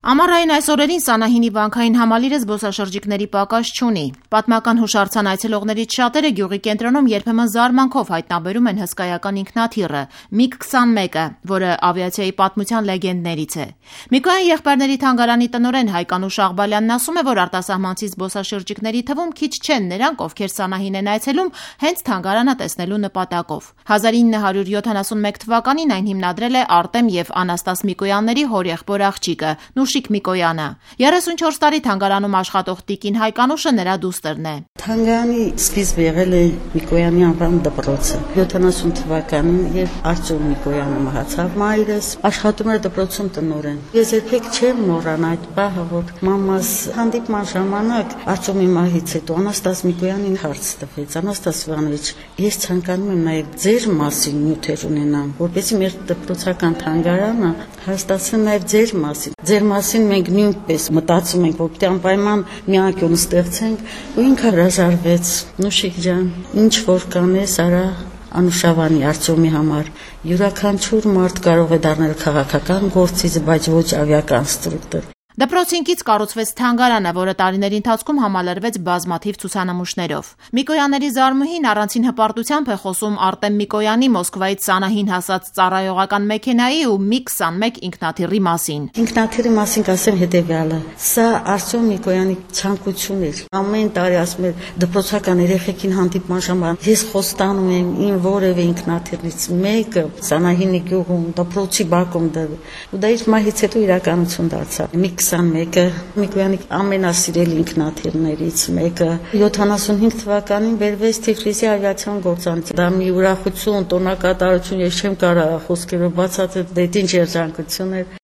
Ամառային այս օրերին Սանահինի վանքային համալիրը զբոսաշրջիկների պակաս չունի։ Պատմական հուշարձան այցելողներից շատերը գյուղի կենտրոնում երբեմն զարմանքով հայտնաբերում են հսկայական ինքնաթիռը MiG-21-ը, որը ավիացիայի պատմության լեգենդներից է։ Միկոյան եղբայրների թանգարանի տնօրեն Հայկանուշ Աղբալյանն ասում է, որ արտասահմանցի զբոսաշրջիկների թվում քիչ չեն նրանք, ովքեր Սանահին են այցելում հենց թանգարանը տեսնելու նպատակով։ 1971 թվականին այն հիմնադրել է Արտեմ և Անաստաս Միկոյանների հորեղբոր աղջիկը Նուշիկ Միկոյանը։ 34 տարի թանգարանում աշխատող տիկին Հայկանուշը նրա դուստրն է։ Թանգարանի սկիզբը եղել է Միկոյանի անվան դպրոցը։ 70 թվականին, երբ Արտյոմ Միկոյանը մահացավ մայրս, աշխատում էր դպրոցում տնօրեն։ Ես երբեք չեմ մոռանա այդ պահը, որ մամաս հանդիպման ժամանակ Արտյոմի մահից հետո Անաստաս Միկոյանին հարց տվեց. Անաստաս Իվանովիչ, ես ցանկանում եմ նաև ձեր մասին նյութեր ունենամ, որպեսզի մեր դպրոցական թանգարանը հաստատեն նաև ձեր մասին։ Ձեր մասին մենք նույնպես մտածում ենք, որ պետք է անպայման մի անկյուն ստեղծենք, ու ինքը հրաժարվեց։ Նուշիկ ջան, ինչ որ կանես, արա Անուշավանի Արտյոմի համար։ Յուրաքանչյուր մարդ կարող է դառնալ քաղաքական գործիչ, բայց ոչ ավիակոնստրուկտոր։ Դպրոցին կից կառուցվեց թանգարանը, որը տարիների ընթացքում համալրվեց բազմաթիվ ցուցանմուշներով։ Միկոյանների զարմուհին առանցին հպարտությամբ է խոսում Արտեմ Միկոյանի Մոսկվայից Սանահին հասած ծառայողական մեքենայի ու MiG-21 ինքնաթիռի մասին։ Ինքնաթիռի մասին կասեմ հետևյալը. սա Արտյոմ Միկոյանի ցանկություն էր։ Ամեն տարի ասում էր դպրոցական երեխեքին հանդիպման ժամանակ ես խոստանում եմ ին որևէ ինքնաթիռից մեկը Սանահինի գյուղում դպրոցի բակում դրել։ Ու դա իր մահից հետո իրականություն դարձավ։ MiG-21-ը Միկոյանի ամենասիրելի ինքնաթիռներից մեկը 75 թվականին բերվեց Թիֆլիսի ավիացիոն գործարանից։ Դա մի ուրախություն, տոնակատարություն, ես չեմ կարող խոսքերով բացատրել, դա ինչ երջանկություն էր։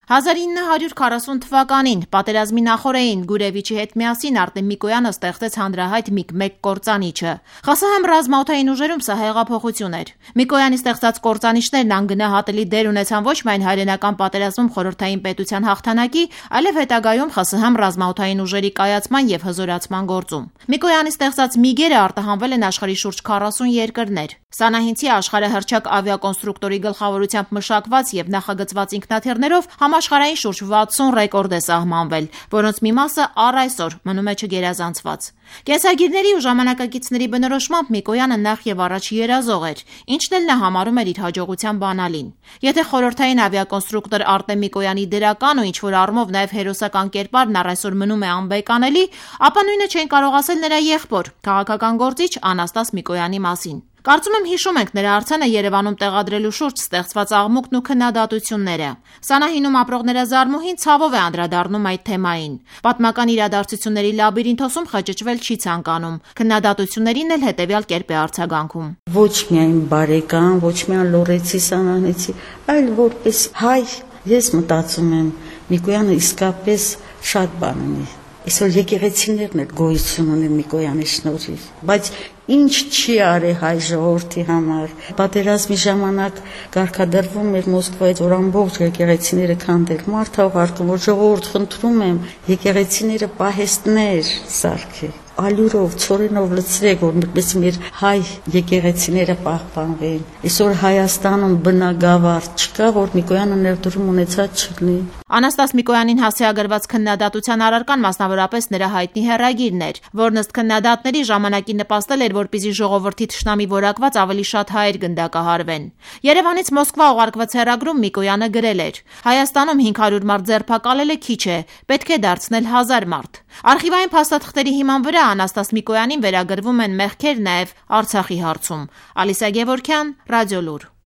1940 թվականին պատերազմի նախօրեին Գուրևիչի հետ միասին Արտեմ Միկոյանը ստեղծեց հանրահայտ MiG-1 կործանիչը։ ԽՍՀՄ ռազմաօդային ուժերում սա հեղափոխություն էր։ Միկոյանի ստեղծած կործանիչներն անգնահատելի դեր ունեցան ոչ միայն հայրենական պատերազմում խորհրդային պետության հաղթանակի, այլև հետագայում ԽՍՀՄ ռազմաօդային ուժերի կայացման և հզորացման գործում։ Միկոյանի ստեղծած MiG-երը արտահանվել են աշխարհի շուրջ 40 երկրներ։ Սանահինցի աշխարհահռչակ ավիակոնստրուկտորի գլխավորությամբ մշակված և նախագծված ինքնաթիռներով համաշխարհային շուրջ 60 ռեկորդ է սահմանվել, որոնց մի մասը առ այսօր մնում է չգերազանցված։ Կենսագիրների ու ժամանակակիցների բնորոշմամբ Միկոյանը նախ եւ առաջ երազող էր, ինչն էլ նա համարում էր իր հաջողության բանալին։ Եթե խորհրդային ավիակոնստրուկտոր Արտեմ Միկոյանի դրական ու ինչ-որ առումով նաև հերոսական կերպարն առ այսօր մնում է անբեկանելի, ապա նույնը չեն կարող ասել նրա եղբոր, քաղաքական գործիչ Անաստաս Միկոյանի մասին։ Կարծում եմ հիշում ենք նրա արձանը Երևանում տեղադրելու շուրջ ստեղծված աղմուկն ու քննադատությունները։ Սանահինում ապրողները զարմուհին ցավով է անդրադառնում այդ թեմային։ Պատմական իրադարձությունների լաբիրինթոսում խճճվել չի ցանկանում։ Քննադատություններին էլ հետևյալ կերպ է արձագանքում։ Ոչ միայն բարեկամ, ոչ միայն լոռեցի Սանահինցի, այլ որպես հայ ես մտածում եմ Միկոյանը իսկապես շատ բան ունի։ Այսօր եկեղեցիներն էլ գոյություն ունեն Միկոյանի շնորհիվ, բայց ինչ չի արել հայ ժողովրդի համար։ Պատերազմի ժամանակ կարգադրվում էր Մոսկվայից, որ ամբողջ եկեղեցիները քանդել։ Մարդ ուղարկում, որ ժողովուրդ խնդրում եմ եկեղեցիները պահեստներ սարքել։ Ալյուրով, ցորենով լցրեք, որպես մեր հայ եկեղեցիները պահպանվեն։ Այսօր Հայաստանում բնագավառ չկա, որ Միկոյանը ներդրում ունեցած չլինի։ Անաստաս Միկոյանին հասցեագրված քննադատության առարկան մասնավորապես նրա հայտնի հեռագիրն էր, որն ըստ քննադատների ժամանակի նպաստել էր, որպեսզի ժողովրդի թշնամի որակված ավելի շատ հայեր գնդակահարվեն։ Երևանից Մոսկվա ուղարկված հեռագրում Միկոյանը գրել էր. Հայաստանում 500 մարդ ձերբակալելը քիչ է, պետք է դարձնել 1000 մարդ։ Արխիվային փաստաթղթերի հիման վրա Անաստաս Միկոյանին վերագրվում են մեղքեր նաև Արցախի հարցում։ Ալիսա Գևորգյան, Ռադիոլուր։